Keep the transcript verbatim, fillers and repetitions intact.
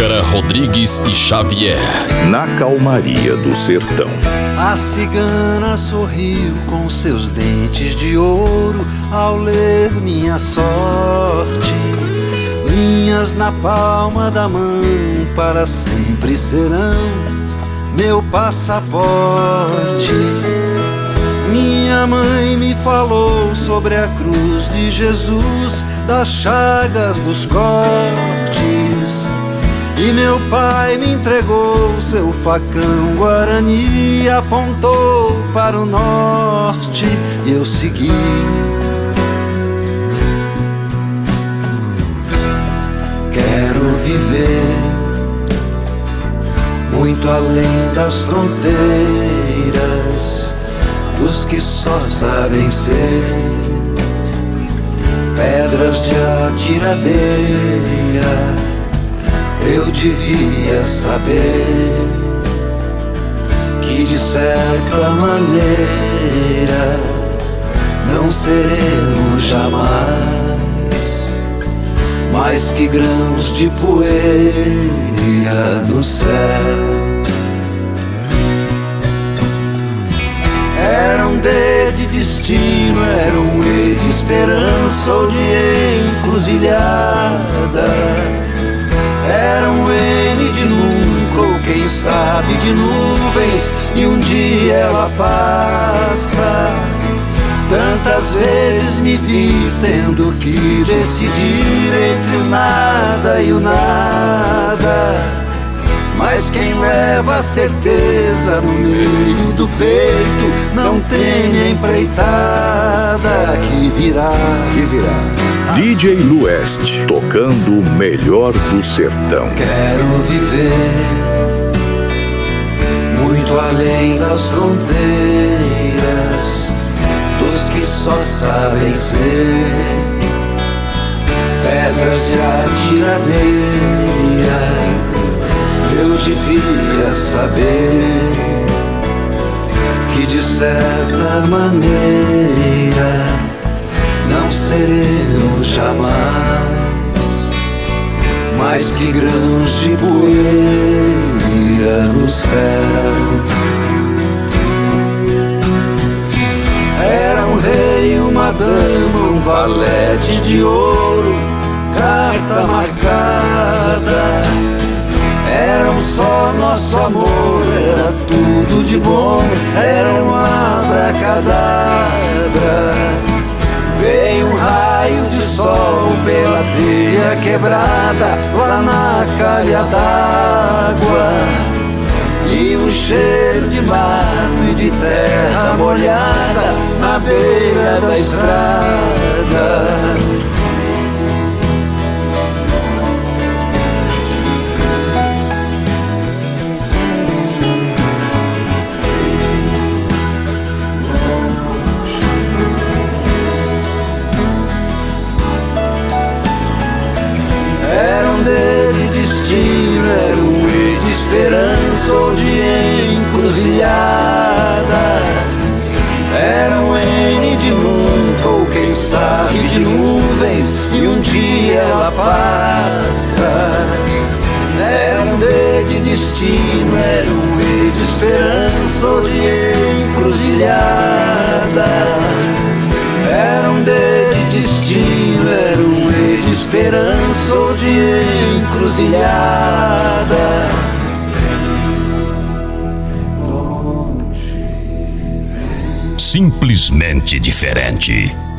Ícaro Rodrigues e Xavier. Na calmaria do sertão. A cigana sorriu com seus dentes de ouro ao ler minha sorte. Linhas na palma da mão para sempre serão meu passaporte. Minha mãe me falou sobre a cruz de Jesus, das chagas dos cortes. E meu pai me entregou seu facão guarani, apontou para o norte e eu segui. Quero viver muito além das fronteiras dos que só sabem ser pedras de atiradeira. Eu devia saber que de certa maneira não seremos jamais mais que grãos de poeira no céu. Era um D de destino, era um E de esperança ou de encruzilhada. Era um N de nunca, ou quem sabe de nuvens, e um dia ela passa. Tantas vezes me vi tendo que decidir entre o nada e o nada. Mas quem leva a certeza no meio do peito não tem a empreitada que virá, que virá. D J Lueste, tocando o melhor do sertão. Quero viver muito além das fronteiras dos que só sabem ser pedras de atiradeira. Eu devia saber que de certa maneira não seremos jamais mais que grãos de poeira no céu. Era um rei, uma dama, um valete de ouro, carta marcada. Era um só nosso amor, era tudo de bom, era um abracadabra. Veio um raio de sol pela telha quebrada lá na calha d'água, e um cheiro de mato e de terra molhada na beira da estrada. Era um E de esperança ou de encruzilhada. Era um N de nunca, ou quem sabe de nuvens, e um dia ela passa. Era um D de destino, era um E de esperança ou de encruzilhada. Era um D de destino, era um E de esperança ou de encruzilhada. Simplesmente diferente.